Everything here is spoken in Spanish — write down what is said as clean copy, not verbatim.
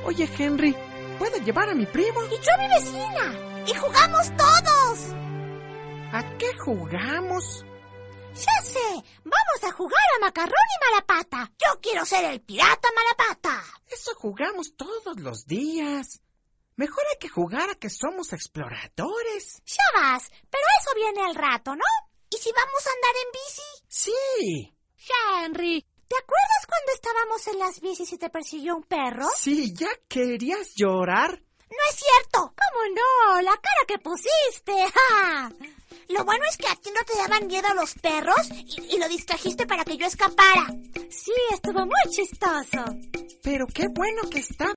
Oye, Henry, ¿puedo llevar a mi primo? Y yo a mi vecina. Y jugamos todos. ¿A qué jugamos? Ya sé, vamos a jugar a macarrón y malapata. Yo quiero ser el pirata malapata. Eso jugamos todos los días. Mejor hay que jugar a que somos exploradores. Ya vas, pero eso viene al rato, ¿no? ¿Y si vamos a andar en bici? Sí. Henry, ¿te acuerdas cuando estábamos en las bicis y te persiguió un perro? Sí, ¿ya querías llorar? No es cierto. ¿Cómo no? La cara que pusiste. ¡Ja! Lo bueno es que a ti no te daban miedo los perros y lo distrajiste para que yo escapara. Sí, estuvo muy chistoso. Pero qué bueno que está